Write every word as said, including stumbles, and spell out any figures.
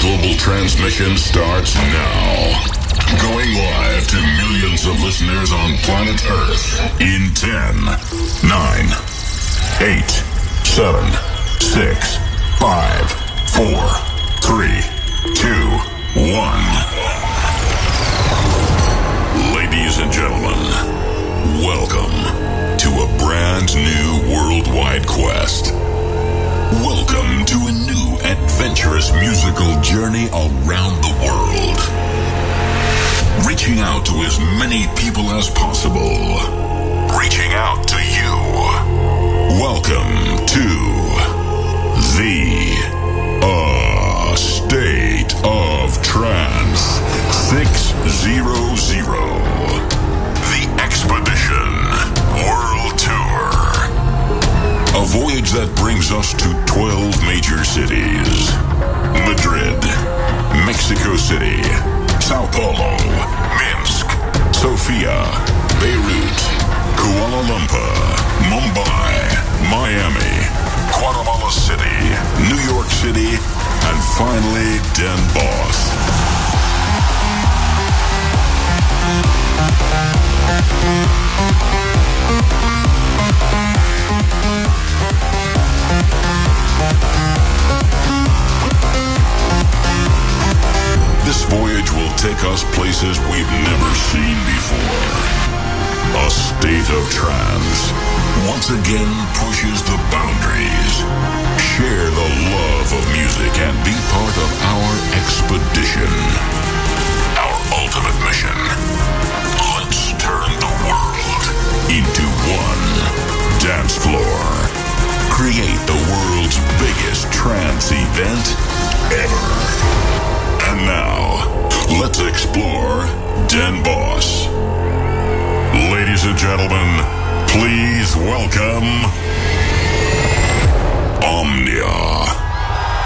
global transmission starts now. Going live to millions of listeners on planet Earth in ten, nine, eight, seven, six, five, four, three, two, one. Ladies and gentlemen, welcome to a brand new worldwide quest. Welcome to a new adventurous musical journey around the world. Reaching out to as many people as possible. Reaching out to you. Welcome to the uh, State of Trance six hundred. The Expedition World Tour. A voyage that brings us to twelve major cities. Madrid, Mexico City, Sao Paulo, Minsk, Sofia, Beirut, Kuala Lumpur, Mumbai, Miami, Guatemala City, New York City, and finally Den Bosch. This voyage will take us places we've never seen before. A state of trance once again pushes the boundaries. Share the love of music and be part of our expedition. Our ultimate mission. Let's turn the world into one dance floor. Create the world's biggest trance event ever. And now, let's explore Den Bosch. Ladies and gentlemen, please welcome Omnia.